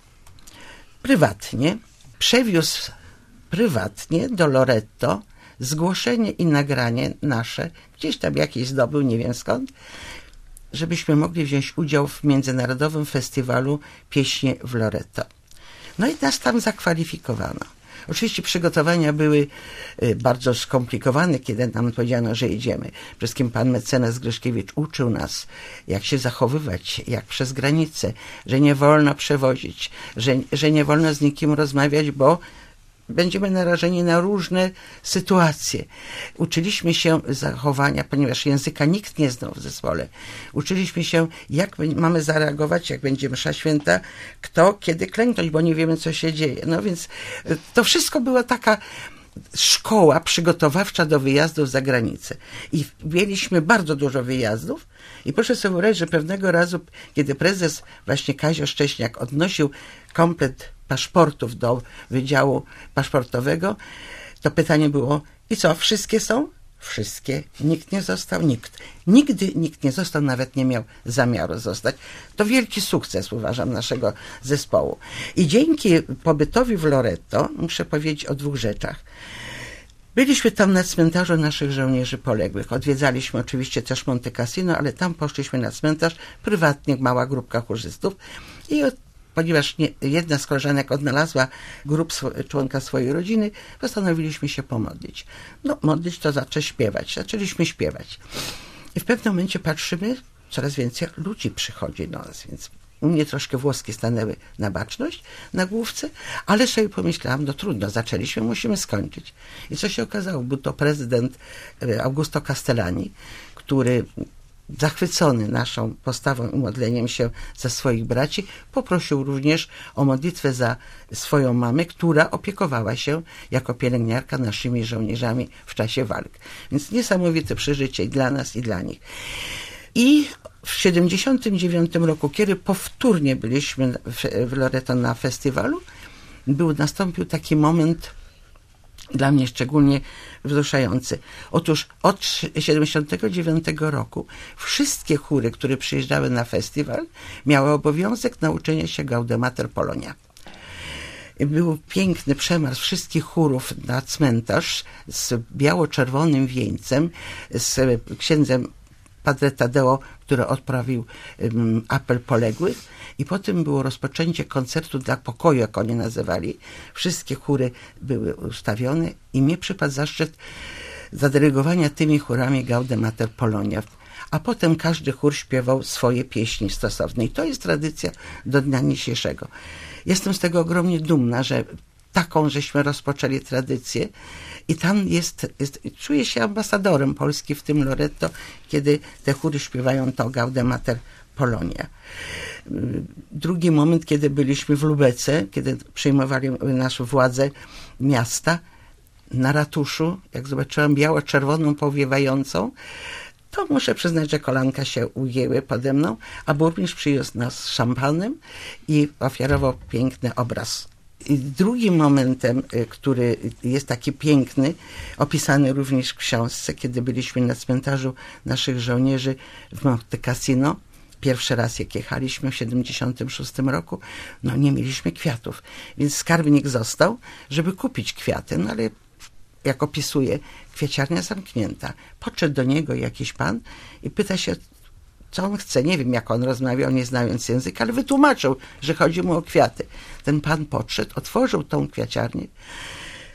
prywatnie, przewiózł prywatnie do Loretto zgłoszenie i nagranie nasze, gdzieś tam jakieś zdobył, nie wiem skąd, żebyśmy mogli wziąć udział w Międzynarodowym Festiwalu Pieśni w Loretto. No i nas tam zakwalifikowano. Oczywiście przygotowania były bardzo skomplikowane, kiedy nam powiedziano, że jedziemy. Przede wszystkim pan mecenas Gryszkiewicz uczył nas, jak się zachowywać, jak przez granicę, że nie wolno przewozić, że, że nie wolno z nikim rozmawiać, bo będziemy narażeni na różne sytuacje. Uczyliśmy się zachowania, ponieważ języka nikt nie znał w zespole. Uczyliśmy się, jak mamy zareagować, jak będzie msza święta, kto, kiedy klęknąć, bo nie wiemy, co się dzieje. No więc to wszystko była taka szkoła przygotowawcza do wyjazdów za granicę. I mieliśmy bardzo dużo wyjazdów i proszę sobie wyobrazić, że pewnego razu, kiedy prezes właśnie Kazio Szcześniak odnosił komplet paszportów do Wydziału Paszportowego, to pytanie było, i co, wszystkie są? Wszystkie. Nikt nie został, nikt. Nigdy nikt nie został, nawet nie miał zamiaru zostać. To wielki sukces, uważam, naszego zespołu. I dzięki pobytowi w Loretto, muszę powiedzieć o dwóch rzeczach. Byliśmy tam na cmentarzu naszych żołnierzy poległych. Odwiedzaliśmy oczywiście też Monte Cassino, ale tam poszliśmy na cmentarz, prywatnie, mała grupka chórzystów. I od, ponieważ nie, jedna z koleżanek odnalazła grób swo, członka swojej rodziny, postanowiliśmy się pomodlić. No, modlić to znaczy śpiewać. Zaczęliśmy śpiewać. I w pewnym momencie patrzymy, coraz więcej ludzi przychodzi do nas, więc u mnie troszkę włoski stanęły na baczność, na główce, ale sobie pomyślałam, no trudno, zaczęliśmy, musimy skończyć. I co się okazało? Był to prezydent Augusto Castellani, który zachwycony naszą postawą i modleniem się za swoich braci, poprosił również o modlitwę za swoją mamę, która opiekowała się jako pielęgniarka naszymi żołnierzami w czasie walk. Więc niesamowite przeżycie i dla nas, i dla nich. I w siedemdziesiątym dziewiątym roku, kiedy powtórnie byliśmy w, w Loretto na festiwalu, był, nastąpił taki moment dla mnie szczególnie wzruszający. Otóż od siedemdziesiątego dziewiątego roku wszystkie chóry, które przyjeżdżały na festiwal, miały obowiązek nauczenia się Gaudemater Polonia. Był piękny przemarsz wszystkich chórów na cmentarz z biało-czerwonym wieńcem, z księdzem Padre Tadeo, który odprawił um, apel poległych, i potem było rozpoczęcie koncertu dla pokoju, jak oni nazywali. Wszystkie chóry były ustawione i mnie przypadł zaszczyt zadyrygowania tymi chórami Gaudemater Polonia. A potem każdy chór śpiewał swoje pieśni stosowne. I to jest tradycja do dnia dzisiejszego. Jestem z tego ogromnie dumna, że taką żeśmy rozpoczęli tradycję. I tam jest, jest, czuję się ambasadorem Polski w tym Loretto, kiedy te chóry śpiewają to Gaudemater Polonia. Drugi moment, kiedy byliśmy w Lubece, kiedy przejmowali naszą władzę miasta, na ratuszu, jak zobaczyłam biało-czerwoną powiewającą, to muszę przyznać, że kolanka się ujęły pode mną, a burmistrz przyniósł nas z szampanem i ofiarował piękny obraz. I drugim momentem, który jest taki piękny, opisany również w książce, kiedy byliśmy na cmentarzu naszych żołnierzy w Monte Cassino, pierwszy raz jak jechaliśmy w siedemdziesiątym szóstym roku, no nie mieliśmy kwiatów, więc skarbnik został, żeby kupić kwiaty, no ale jak opisuje, kwiaciarnia zamknięta. Podszedł do niego jakiś pan i pyta się, co on chce. Nie wiem, jak on rozmawiał, nie znając języka, ale wytłumaczył, że chodzi mu o kwiaty. Ten pan podszedł, otworzył tą kwiaciarnię,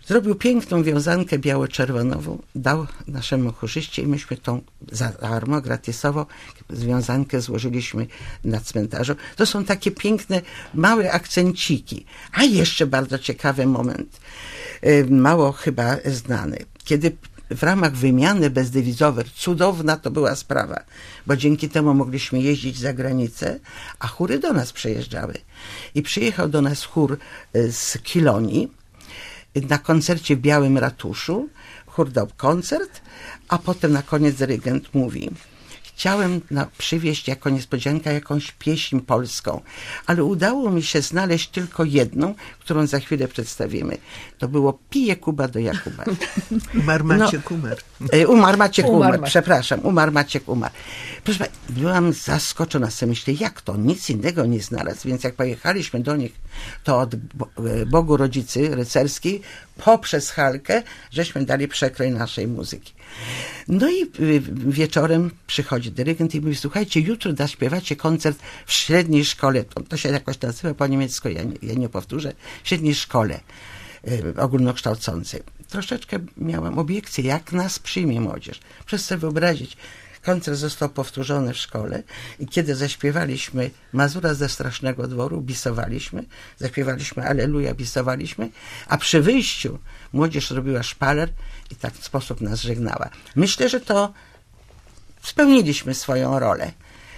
Zrobił piękną wiązankę biało-czerwonową, dał naszemu chórzyście i myśmy tą za darmo, gratisowo wiązankę złożyliśmy na cmentarzu. To są takie piękne, małe akcenciki. A jeszcze bardzo ciekawy moment, mało chyba znany. Kiedy w ramach wymiany bezdewizowej, cudowna to była sprawa, bo dzięki temu mogliśmy jeździć za granicę, a chóry do nas przyjeżdżały. I przyjechał do nas chór z Kilonii na koncercie w Białym Ratuszu. Chór dał koncert, a potem na koniec dyrygent mówi: chciałem na, przywieźć jako niespodziankę jakąś pieśń polską, ale udało mi się znaleźć tylko jedną, którą za chwilę przedstawimy. To było Pije Kuba do Jakuba. Umarł Maciek, no, umarł. Umarł Maciek, umarł, umarł. przepraszam, umarł Maciek, umarł. Proszę Państwa, byłam zaskoczona, sobie myślę, jak to? Nic innego nie znalazł, więc jak pojechaliśmy do nich, to od Bogu Rodzicy Rycerskiej poprzez Halkę, żeśmy dali przekrój naszej muzyki. No i wieczorem przychodzi dyrygent i mówi: słuchajcie, jutro zaśpiewacie koncert w średniej szkole, to, to się jakoś nazywa po niemiecku, ja nie, ja nie powtórzę, w średniej szkole y, ogólnokształcącej. Troszeczkę miałam obiekcję, jak nas przyjmie młodzież. Proszę sobie wyobrazić, koncert został powtórzony w szkole i kiedy zaśpiewaliśmy Mazura ze Strasznego Dworu, bisowaliśmy, zaśpiewaliśmy Alleluja, bisowaliśmy, a przy wyjściu młodzież robiła szpaler i tak w sposób nas żegnała. Myślę, że to spełniliśmy swoją rolę.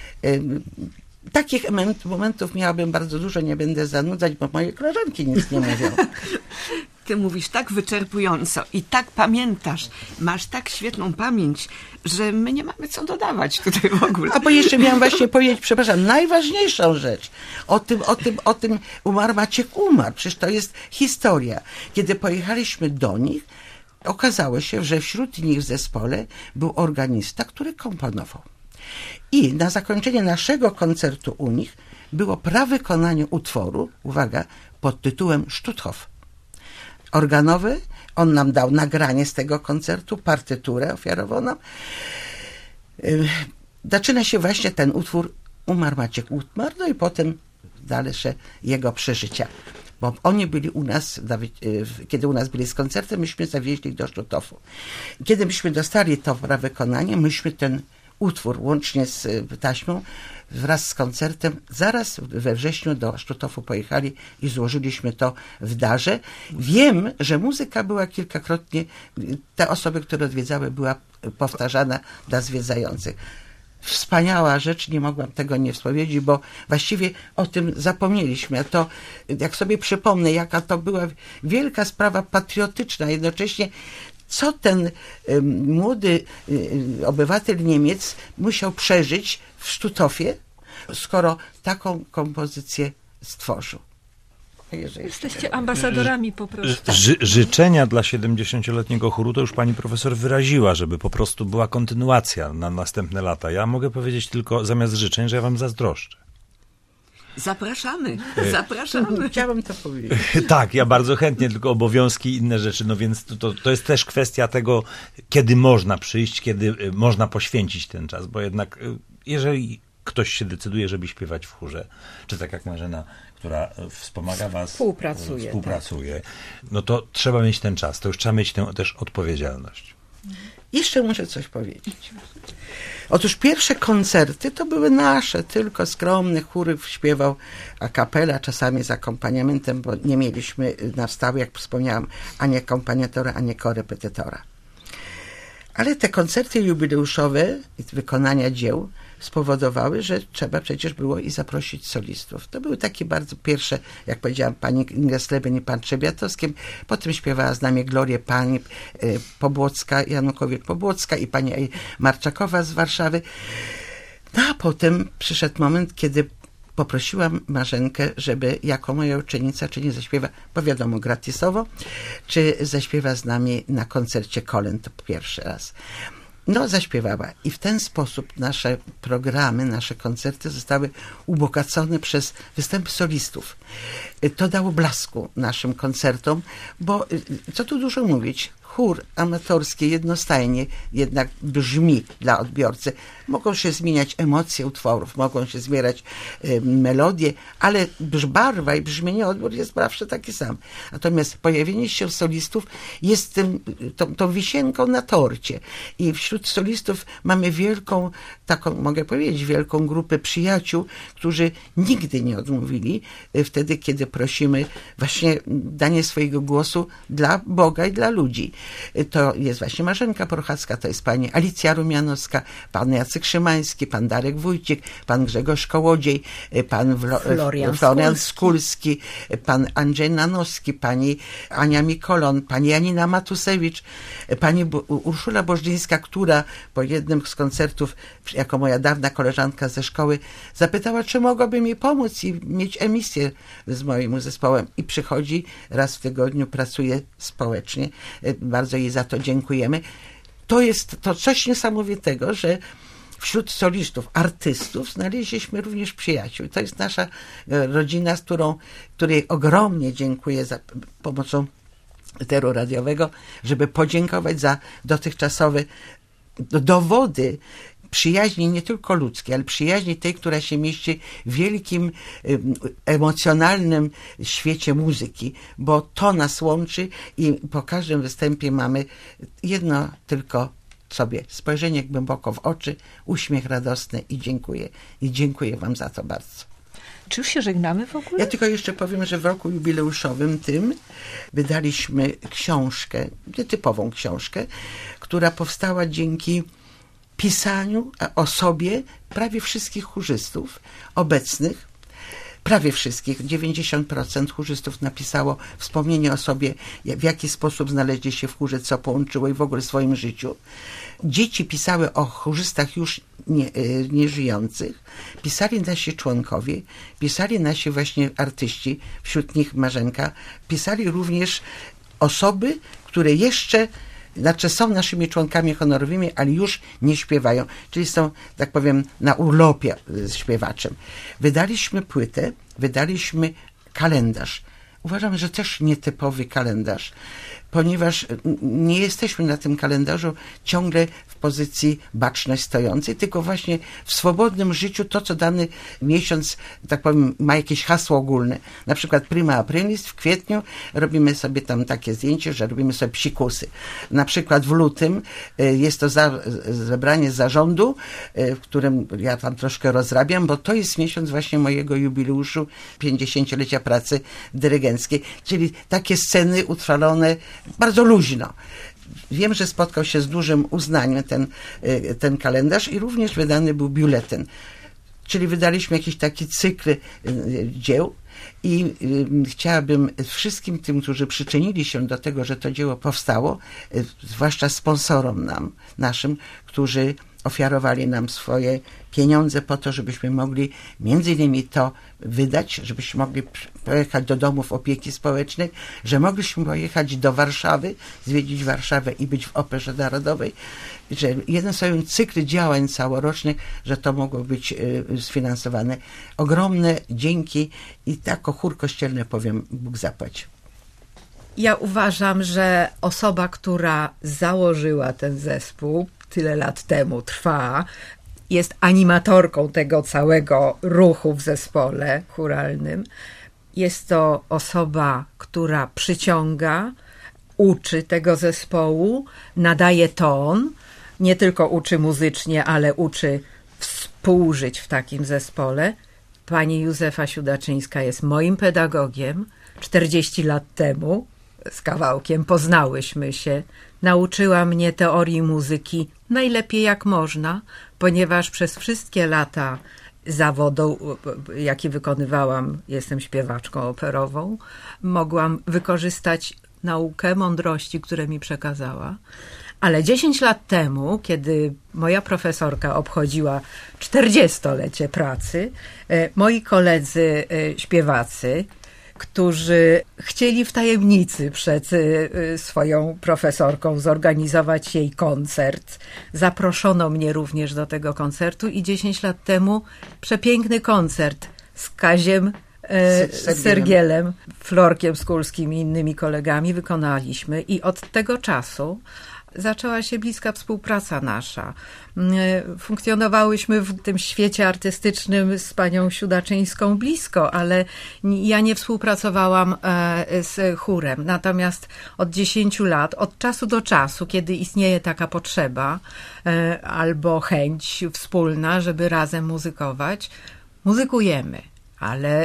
Takich momentów miałabym bardzo dużo, nie będę zanudzać, bo moje koleżanki nic nie mówią. Ty mówisz tak wyczerpująco i tak pamiętasz, masz tak świetną pamięć, że my nie mamy co dodawać tutaj w ogóle. A bo jeszcze miałam właśnie powiedzieć, przepraszam, najważniejszą rzecz. O tym, o tym, o tym umarł Maciek, umarł. Przecież to jest historia. Kiedy pojechaliśmy do nich, okazało się, że wśród nich w zespole był organista, który komponował. I na zakończenie naszego koncertu u nich było prawykonanie utworu, uwaga, pod tytułem Stutthof. Organowy, on nam dał nagranie z tego koncertu, partyturę ofiarował nam. Zaczyna się właśnie ten utwór Umarł Maciek, umarł, no i potem dalsze jego przeżycia. Bo oni byli u nas, kiedy u nas byli z koncertem, myśmy zawieźli ich do Stutthofu. Kiedy myśmy dostali to prawykonanie, myśmy ten utwór łącznie z taśmą wraz z koncertem zaraz we wrześniu do Stutthofu pojechali i złożyliśmy to w darze. Wiem, że muzyka była kilkakrotnie, te osoby, które odwiedzały, była powtarzana dla zwiedzających. Wspaniała rzecz, nie mogłam tego nie wspomnieć, bo właściwie o tym zapomnieliśmy. A to, jak sobie przypomnę, jaka to była wielka sprawa patriotyczna, jednocześnie co ten y, młody y, obywatel Niemiec musiał przeżyć w Stutthofie, skoro taką kompozycję stworzył. Jesteście ambasadorami po prostu. Ży, życzenia dla siedemdziesięcioletniego chóru to już pani profesor wyraziła, żeby po prostu była kontynuacja na następne lata. Ja mogę powiedzieć tylko zamiast życzeń, że ja wam zazdroszczę. Zapraszamy, zapraszamy. Chciałam to powiedzieć. Tak, ja bardzo chętnie, tylko obowiązki i inne rzeczy, no więc to, to jest też kwestia tego, kiedy można przyjść, kiedy można poświęcić ten czas, bo jednak jeżeli ktoś się decyduje, żeby śpiewać w chórze, czy tak jak Marzena, która wspomaga was, współpracuje, współpracuje tak. no to trzeba mieć ten czas, to już trzeba mieć tę też odpowiedzialność. Jeszcze muszę coś powiedzieć. Otóż pierwsze koncerty to były nasze, tylko skromny chór śpiewał a cappella, czasami z akompaniamentem, bo nie mieliśmy na stałe, jak wspomniałam, ani akompaniatora, ani korepetytora. Ale te koncerty jubileuszowe, wykonania dzieł spowodowały, że trzeba przecież było i zaprosić solistów. To były takie bardzo pierwsze, jak powiedziałam, pani Inga Sleben i pan Trzebiatowski. Potem śpiewała z nami Glorię pani Pobłocka, Janukowiec-Pobłocka i pani Marczakowa z Warszawy. No a potem przyszedł moment, kiedy poprosiłam Marzenkę, żeby jako moja uczennica, czy nie zaśpiewa, bo wiadomo, gratisowo, czy zaśpiewa z nami na koncercie kolęd pierwszy raz. No, zaśpiewała. I w ten sposób nasze programy, nasze koncerty zostały ubogacone przez występy solistów. to dało blasku naszym koncertom, bo co tu dużo mówić, chór amatorski jednostajnie jednak brzmi dla odbiorcy. Mogą się zmieniać emocje utworów, mogą się zmieniać y, melodie, ale barwa i brzmienie odbiór jest zawsze taki sam. Natomiast pojawienie się solistów jest tym, tą, tą wisienką na torcie. I wśród solistów mamy wielką, taką, mogę powiedzieć, wielką grupę przyjaciół, którzy nigdy nie odmówili y, wtedy, kiedy prosimy właśnie danie swojego głosu dla Boga i dla ludzi. To jest właśnie Marzenka Prochacka, to jest pani Alicja Rumianowska, pan Jacek Szymański, pan Darek Wójcik, pan Grzegorz Kołodziej, pan Wlo- Florian, Florian Skulski. Skulski, pan Andrzej Nanowski, pani Ania Mikolon, pani Janina Matusewicz, pani Bo- Urszula Bożdyńska, która po jednym z koncertów, jako moja dawna koleżanka ze szkoły, zapytała, czy mogłaby mi pomóc i mieć emisję z moim zespołem. I przychodzi raz w tygodniu, pracuje społecznie. Bardzo jej za to dziękujemy. To jest to coś niesamowitego, że wśród solistów, artystów znaleźliśmy również przyjaciół. To jest nasza rodzina, z którą, której ogromnie dziękuję za pomocą eteru radiowego, żeby podziękować za dotychczasowe dowody przyjaźni nie tylko ludzkiej, ale przyjaźni tej, która się mieści w wielkim emocjonalnym świecie muzyki, bo to nas łączy i po każdym występie mamy jedno tylko sobie spojrzenie głęboko w oczy, uśmiech radosny i dziękuję. I dziękuję wam za to bardzo. Czy już się żegnamy w ogóle? Ja tylko jeszcze powiem, że w roku jubileuszowym tym wydaliśmy książkę, nietypową książkę, która powstała dzięki pisaniu o sobie prawie wszystkich chórzystów obecnych, prawie wszystkich, dziewięćdziesiąt procent chórzystów napisało wspomnienie o sobie, w jaki sposób znaleźli się w chórze, co połączyło i w ogóle w swoim życiu. Dzieci pisały o chórzystach już nie, nie żyjących, pisali nasi członkowie, pisali nasi właśnie artyści, wśród nich Marzenka, pisali również osoby, które jeszcze znaczy są naszymi członkami honorowymi, ale już nie śpiewają, czyli są, tak powiem, na urlopie z śpiewaczem. Wydaliśmy płytę, wydaliśmy kalendarz. Uważam, że też nietypowy kalendarz, ponieważ nie jesteśmy na tym kalendarzu ciągle w pozycji bacznej, stojącej, tylko właśnie w swobodnym życiu to, co dany miesiąc, tak powiem, ma jakieś hasło ogólne. Na przykład prima aprilis, w kwietniu robimy sobie tam takie zdjęcie, że robimy sobie psikusy. Na przykład w lutym jest to za, zebranie zarządu, w którym ja tam troszkę rozrabiam, bo to jest miesiąc właśnie mojego jubileuszu pięćdziesięciolecia pracy dyrygenckiej, czyli takie sceny utrwalone bardzo luźno. Wiem, że spotkał się z dużym uznaniem ten, ten kalendarz i również wydany był biuletyn. Czyli wydaliśmy jakiś taki cykl dzieł i chciałabym wszystkim tym, którzy przyczynili się do tego, że to dzieło powstało, zwłaszcza sponsorom nam, naszym, którzy ofiarowali nam swoje pieniądze po to, żebyśmy mogli między innymi to wydać, żebyśmy mogli pojechać do domów opieki społecznej, że mogliśmy pojechać do Warszawy, zwiedzić Warszawę i być w Operze Narodowej, że jeden sobie cykl działań całorocznych, że to mogło być sfinansowane. Ogromne dzięki i jako chór kościelny powiem, Bóg zapłać. Ja uważam, że osoba, która założyła ten zespół, tyle lat temu trwa, jest animatorką tego całego ruchu w zespole chóralnym. Jest to osoba, która przyciąga, uczy tego zespołu, nadaje ton, nie tylko uczy muzycznie, ale uczy współżyć w takim zespole. Pani Józefa Siudaczyńska jest moim pedagogiem. czterdzieści lat temu z kawałkiem poznałyśmy się. Nauczyła mnie teorii muzyki najlepiej jak można, ponieważ przez wszystkie lata zawodu, jaki wykonywałam, jestem śpiewaczką operową, mogłam wykorzystać naukę, mądrości, które mi przekazała. Ale dziesięć lat temu, kiedy moja profesorka obchodziła czterdziestolecie pracy, moi koledzy śpiewacy, którzy chcieli w tajemnicy przed swoją profesorką zorganizować jej koncert. Zaproszono mnie również do tego koncertu i dziesięć lat temu przepiękny koncert z Kaziem e, Z- z z Sergielem. Sergielem, Florkiem Skulskim i innymi kolegami wykonaliśmy i od tego czasu zaczęła się bliska współpraca nasza. Funkcjonowałyśmy w tym świecie artystycznym z panią Siudaczyńską blisko, ale ja nie współpracowałam z chórem. Natomiast od dziesięciu lat, od czasu do czasu, kiedy istnieje taka potrzeba albo chęć wspólna, żeby razem muzykować, muzykujemy. Ale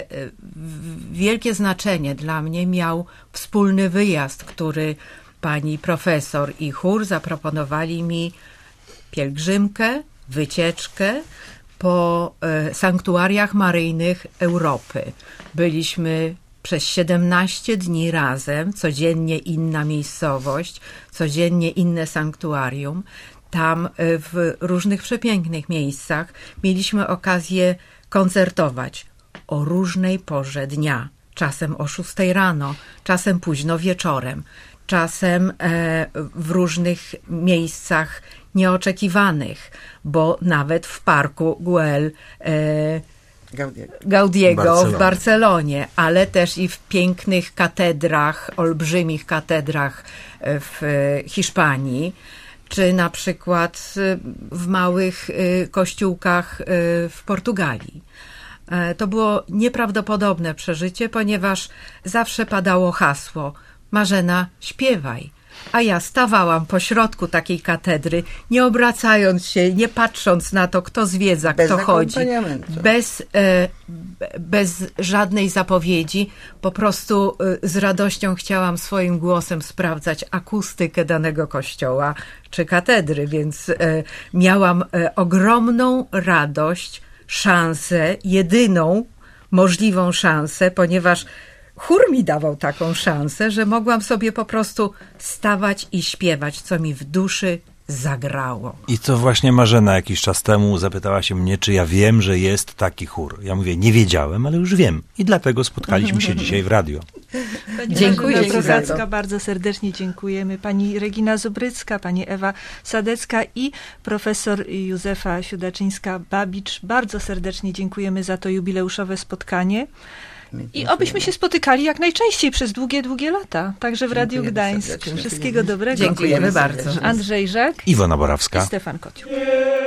wielkie znaczenie dla mnie miał wspólny wyjazd, który pani profesor i chór zaproponowali mi pielgrzymkę, wycieczkę po e, sanktuariach maryjnych Europy. Byliśmy przez siedemnaście dni razem, codziennie inna miejscowość, codziennie inne sanktuarium. Tam e, w różnych przepięknych miejscach mieliśmy okazję koncertować o różnej porze dnia. Czasem o szóstej rano, czasem późno wieczorem. Czasem e, w różnych miejscach nieoczekiwanych, bo nawet w parku Güell e, Gaudiego. Gaudiego Barcelonie. w Barcelonie, ale też i w pięknych katedrach, olbrzymich katedrach w Hiszpanii, czy na przykład w małych kościółkach w Portugalii. To było nieprawdopodobne przeżycie, ponieważ zawsze padało hasło: Marzena, śpiewaj. A ja stawałam pośrodku takiej katedry, nie obracając się, nie patrząc na to, kto zwiedza, Bez kto chodzi. akompaniamentu. Bez, e, bez żadnej zapowiedzi. Po prostu e, z radością chciałam swoim głosem sprawdzać akustykę danego kościoła czy katedry, więc e, miałam e, ogromną radość, szansę, jedyną możliwą szansę, ponieważ chór mi dawał taką szansę, że mogłam sobie po prostu stawać i śpiewać, co mi w duszy zagrało. I co właśnie Marzena jakiś czas temu zapytała się mnie, czy ja wiem, że jest taki chór. Ja mówię, nie wiedziałem, ale już wiem. I dlatego spotkaliśmy się dzisiaj w radio. Pani Dziękuję Marzena ci za Prochacka, to. bardzo serdecznie dziękujemy. Pani Regina Zubrycka, pani Ewa Sadecka i profesor Józefa Siudaczyńska-Babicz. Bardzo serdecznie dziękujemy za to jubileuszowe spotkanie. I obyśmy się spotykali jak najczęściej przez długie, długie lata. Także w Radiu Dziękujemy Gdańsk. serdecznie. Wszystkiego dobrego. Dziękujemy bardzo. Andrzej Żak Iwona Borawska. i Stefan Kociuk.